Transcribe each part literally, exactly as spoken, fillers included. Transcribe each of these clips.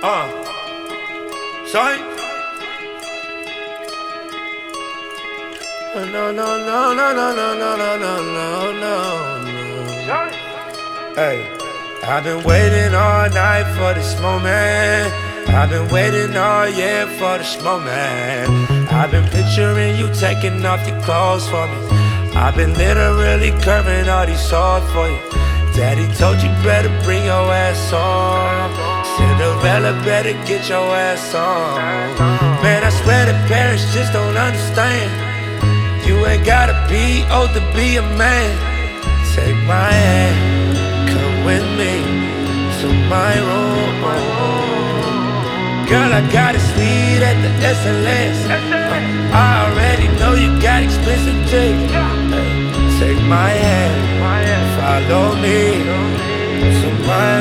Uh, sorry. No, no, no, no, no, no, no, no, no, no, no. Hey, I've been waiting all night for this moment. I've been waiting all year for this moment. I've been picturing you taking off your clothes for me. I've been literally curving all these swords for you. Daddy told you better bring your ass on. Cinderella better get your ass on. Man, I swear the parents just don't understand. You ain't gotta be old to be a man. Take my hand, come with me to my room. Girl, I got a suite at the S L S. uh, I already know you got expensive taste. Take my hand, follow me to my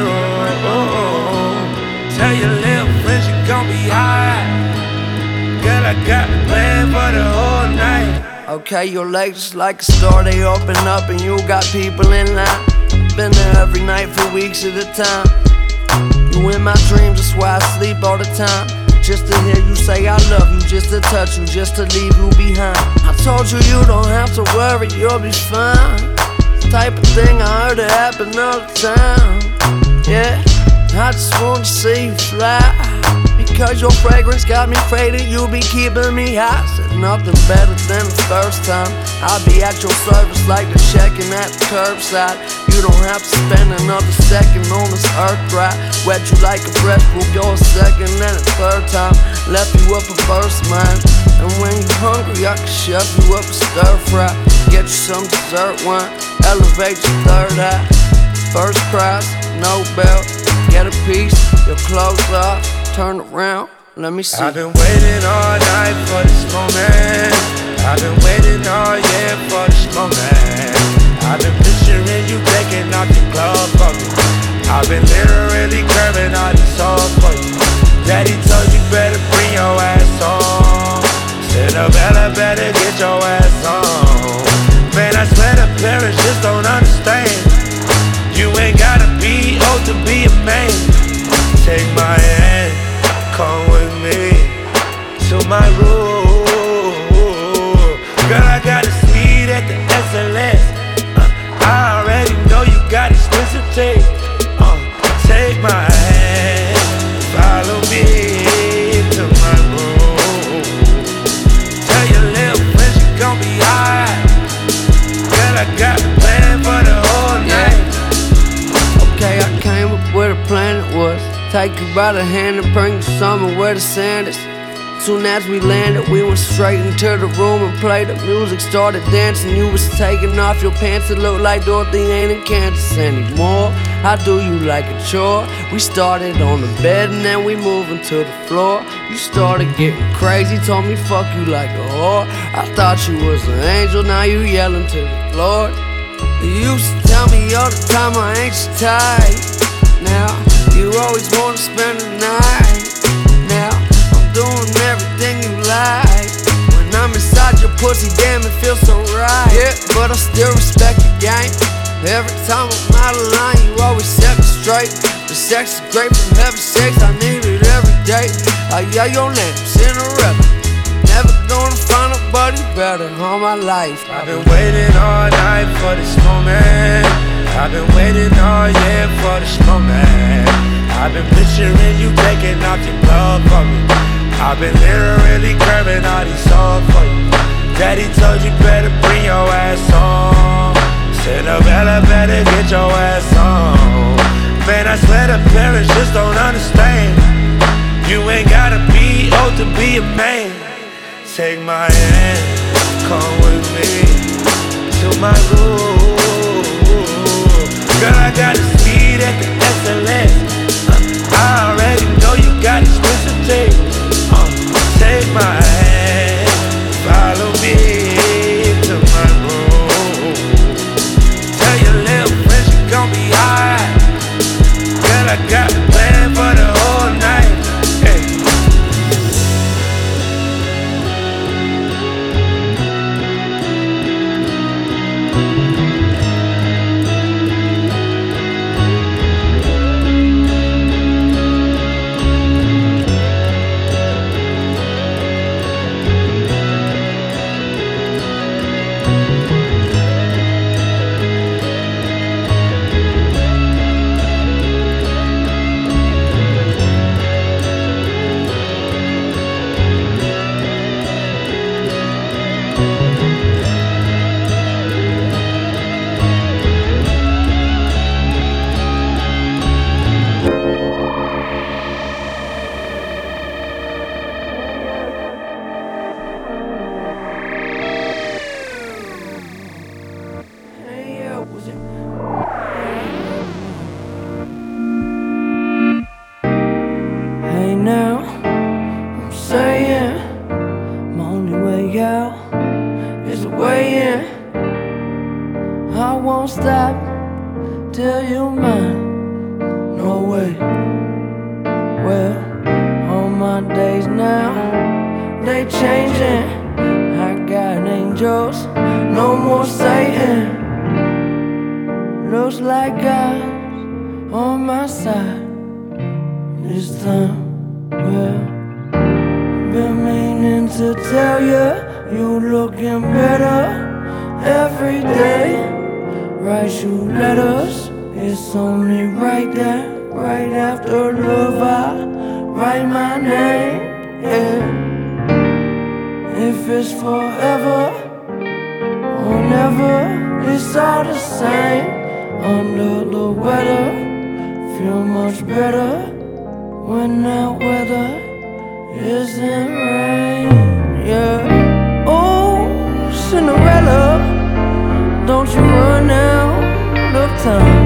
room. Tell your little friends you gon' be high. Girl, I got a plan for the whole night. Okay, your legs just like a store, they open up and you got people in line. Been there every night for weeks at a time. You in my dreams, that's why I sleep all the time. Just to hear you say I love you, just to touch you, just to leave you behind. I told you you don't have to worry, you'll be fine. The type of thing I heard it happen all the time. Yeah, I just wanna see you fly. Because your fragrance got me faded, you be keeping me high. Said nothing better than the first time. I'll be at your service like the checking at the curbside. You don't have to spend another second on this earth right. Wet you like a breath, we'll go a second and a third time. Left you up a first mind. And when you hungry, I can shove you up a stir fry. Get you some dessert wine, elevate your third eye. First prize, no belt, get a piece, your clothes off. Turn around, let me see. I've been waiting all night for this moment. I've been waiting all year for this moment. I've been picturing you taking off your clothes for me. I've been literally curving all these souls for you. Daddy told you better bring your ass on. Cinderella better get your ass on. Man, I swear the parents just don't understand. You ain't gotta be old to be a man. Take my hand, come with me to my room. Girl, I got a suite at the S L S. uh, I already know you got expensive taste. uh, Take my hand, follow me to my room. Tell your little friends you gon' be high. Girl, I got a plan for the whole night. Okay, I came up with a plan, it was take you by the hand and bring you somewhere where the sand is. Soon as we landed, we went straight into the room and played the music, started dancing. You was taking off your pants, it looked like Dorothy ain't in Kansas anymore. I do you like a chore. We started on the bed and then we moving to the floor. You started getting crazy, told me fuck you like a whore. I thought you was an angel, now you yelling to the Lord. You used to tell me all the time I ain't your type. Now you always wanna spend the night. Now I'm doing everything you like. When I'm inside your pussy, damn it feels so right. Yeah, but I still respect your game. Every time I'm out of line, you always set me straight. The sex is great, for heaven's sakes, I need it every day. I yeah, your name, Cinderella. Never gonna find nobody better all my life. I've been waiting all night for this moment. I've been waiting all year for this moment. I've been picturing you taking off your clothes for me. I've been literally curving all these souls for you. Daddy told you better bring your ass on. Cinderella better get your ass on. Man, I swear the parents just don't understand. You ain't gotta be old to be a man. Take my hand, come with me to my room. Girl, I got a suite at the S L S. uh, I already know you got expensive taste. uh, Take my hand, follow me to my room. Tell your little friends you gon' be high. Girl, I got a plan for the whole night. Hey. they changing. I got angels, no more Satan. Looks like God's on my side this time. Well, been meaning to tell you, you looking better every day. Write you letters, it's only right there. Right after love, I write my name, yeah. If it's forever or never, it's all the same. Under the weather, feel much better when that weather isn't rain, yeah. Oh, Cinderella, don't you run out of time.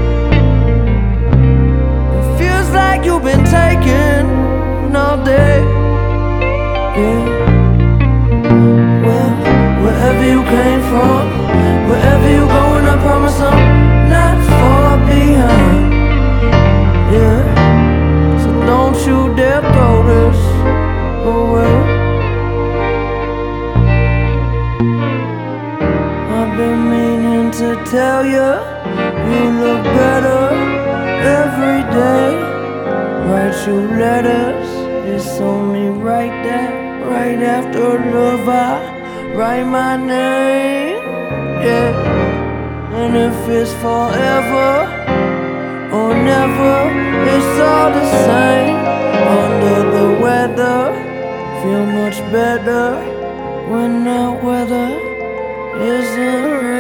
It feels like you've been taken all day, yeah. Well, wherever you came from, wherever you going, I promise I'm not far behind, yeah. So don't you dare throw this away. I've been meaning to tell you, you look better every day. Write you letters, it's only right there. Right after love, I write my name, yeah. And if it's forever or never, it's all the same. Under the weather, feel much better when the weather isn't rain.